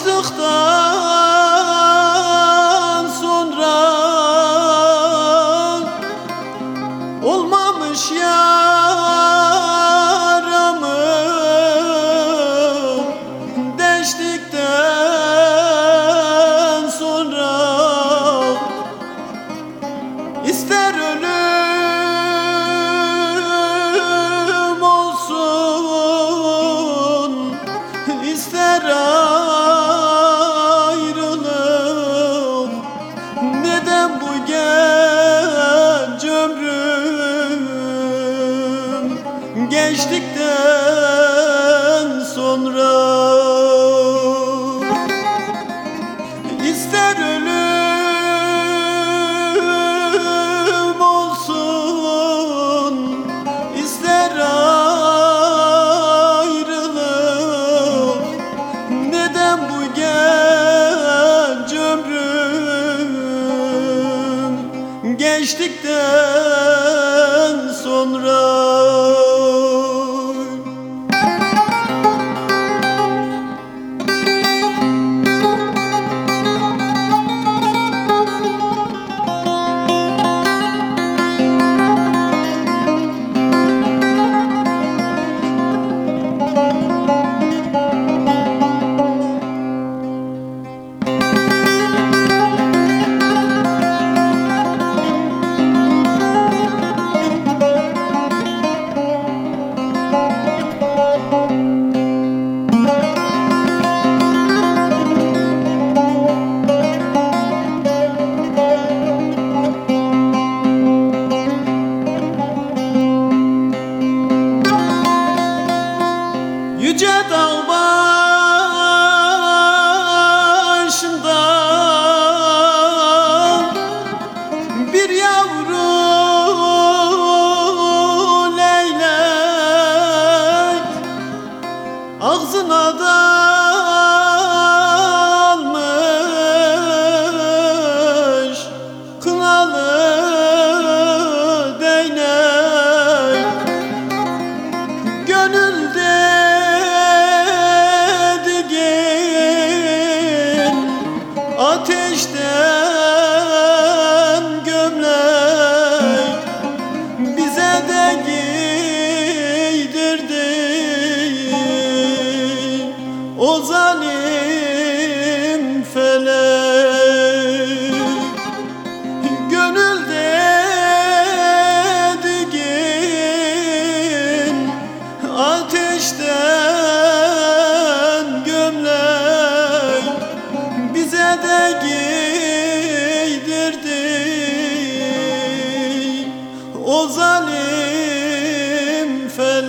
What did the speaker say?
Alıştıktan sonra olmamış yaramı deştikten sonra ister ölüm olsun, ister ayrılık. Neden bu genç ömrüm geçtikten sonra ister ölüm olsun, ister ayrılık. Neden bu genç ömrüm geçtikten sonra? Yüce dağ başında bir yavru leylek ağzına dalmış kınalı değnek. Gönülde ateşten gömlek bize de giydirdi o zalim felek. Gönül dediğin ateşten gömlek bize de giydirdi o zalim felek.